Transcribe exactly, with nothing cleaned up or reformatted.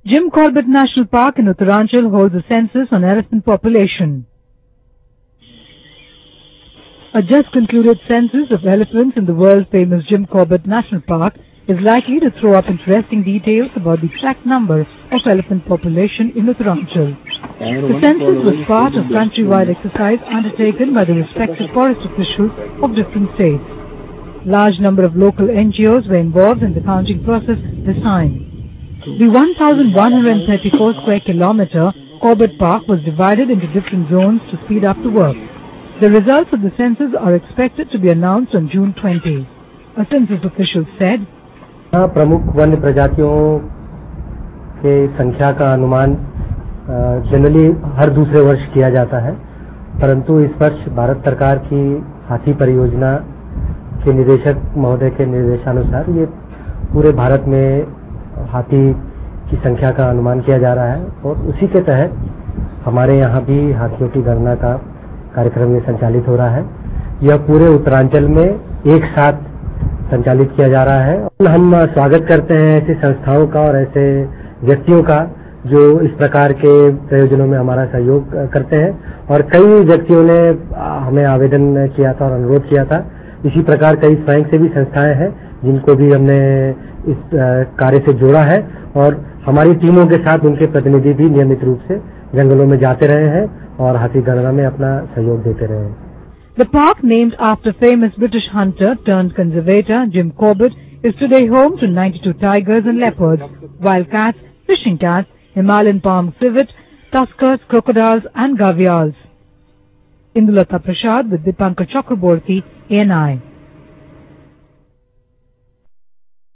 Jim Corbett National Park in Uttaranchal holds a census on elephant population. A just concluded census of elephants in the world-famous Jim Corbett National Park is likely to throw up interesting details about the exact number of elephant population in Uttaranchal. The census was part of countrywide exercise undertaken by the respective forest officials of different states. Large number of local N G Os were involved in the counting process this time. The one thousand one hundred thirty-four square kilometer Corbett Park was divided into different zones to speed up the work. The results of the census are expected to be announced on June twentieth. A census official said, प्रमुख वन्य प्रजातियों के संख्या का अनुमान generally हर दूसरे वर्ष किया जाता है, परंतु इस वर्ष भारत सरकार की हाथी परियोजना के निदेशक महोदय के निर्देशानुसार ये पूरे भारत में हाथी की संख्या का अनुमान किया जा रहा है और उसी के तहत हमारे यहाँ भी हाथियों की गणना का कार्यक्रम ये संचालित हो रहा है। यह पूरे उत्तरांचल में एक साथ संचालित किया जा रहा है। हम स्वागत करते हैं ऐसी संस्थाओं का और ऐसे व्यक्तियों का जो इस प्रकार के प्रयोजनों में हमारा सहयोग करते हैं और कई व्यक्तियों ने हमें आवेदन किया था और अनुरोध किया था। इसी प्रकार कई स्वयंसेवी संस्थाएं हैं जिनको भी हमने इस कार्य से जोड़ा है और हमारी टीमों के साथ उनके प्रतिनिधि भी नियमित रूप से जंगलों में जाते रहे हैं और हाथी गणना में अपना सहयोग देते रहे हैं। The park, named after famous British hunter turned conservator Jim Corbett, is today home to ninety-two tigers and leopards, wildcats, fishing cats, Himalayan palm civet, tuskers, crocodiles and gavials. Indulata Prasad with Dipankar Chakraborty, A N I.